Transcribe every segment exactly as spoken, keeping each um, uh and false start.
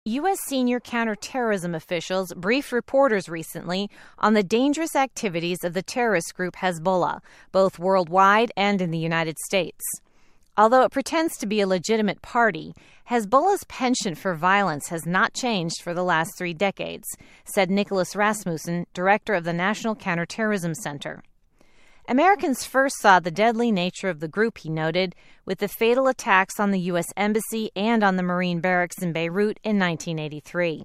U S senior counterterrorism officials briefed reporters recently on the dangerous activities of the terrorist group Hezbollah, both worldwide and in the United States. Although it pretends to be a legitimate party, Hezbollah's penchant for violence has not changed for the last three decades, said Nicholas Rasmussen, director of the National Counterterrorism Center. Americans first saw the deadly nature of the group, he noted, with the fatal attacks on the U S Embassy and on the Marine barracks in Beirut in nineteen eighty-three.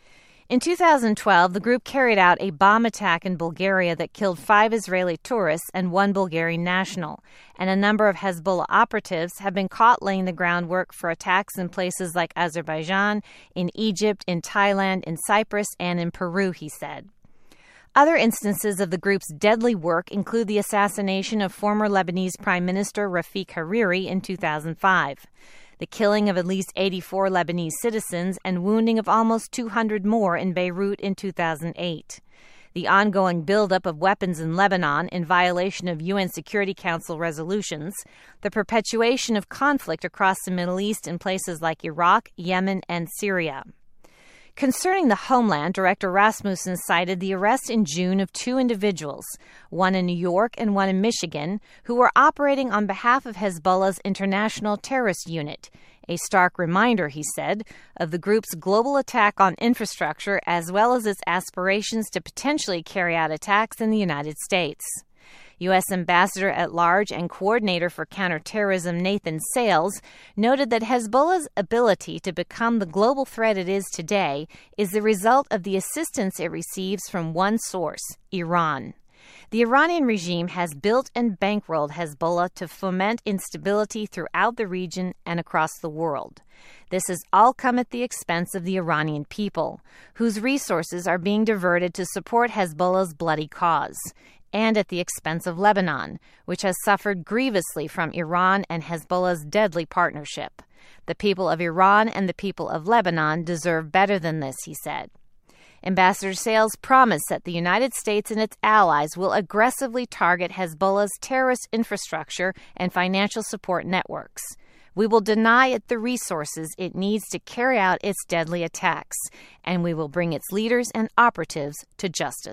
In two thousand twelve, the group carried out a bomb attack in Bulgaria that killed five Israeli tourists and one Bulgarian national, and a number of Hezbollah operatives have been caught laying the groundwork for attacks in places like Azerbaijan, in Egypt, in Thailand, in Cyprus, and in Peru, he said. Other instances of the group's deadly work include the assassination of former Lebanese Prime Minister Rafik Hariri in two thousand five, the killing of at least eighty-four Lebanese citizens, and wounding of almost two hundred more in Beirut in two thousand eight, the ongoing buildup of weapons in Lebanon in violation of U N Security Council resolutions, the perpetuation of conflict across the Middle East in places like Iraq, Yemen, and Syria. Concerning the homeland, Director Rasmussen cited the arrest in June of two individuals, one in New York and one in Michigan, who were operating on behalf of Hezbollah's International Terrorist Unit, a stark reminder, he said, of the group's global attack on infrastructure as well as its aspirations to potentially carry out attacks in the United States. U S Ambassador at Large and Coordinator for Counterterrorism Nathan Sales noted that Hezbollah's ability to become the global threat it is today is the result of the assistance it receives from one source, Iran. The Iranian regime has built and bankrolled Hezbollah to foment instability throughout the region and across the world. This has all come at the expense of the Iranian people, whose resources are being diverted to support Hezbollah's bloody cause, and at the expense of Lebanon, which has suffered grievously from Iran and Hezbollah's deadly partnership. The people of Iran and the people of Lebanon deserve better than this, he said. Ambassador Sales promised that the United States and its allies will aggressively target Hezbollah's terrorist infrastructure and financial support networks. We will deny it the resources it needs to carry out its deadly attacks, and we will bring its leaders and operatives to justice.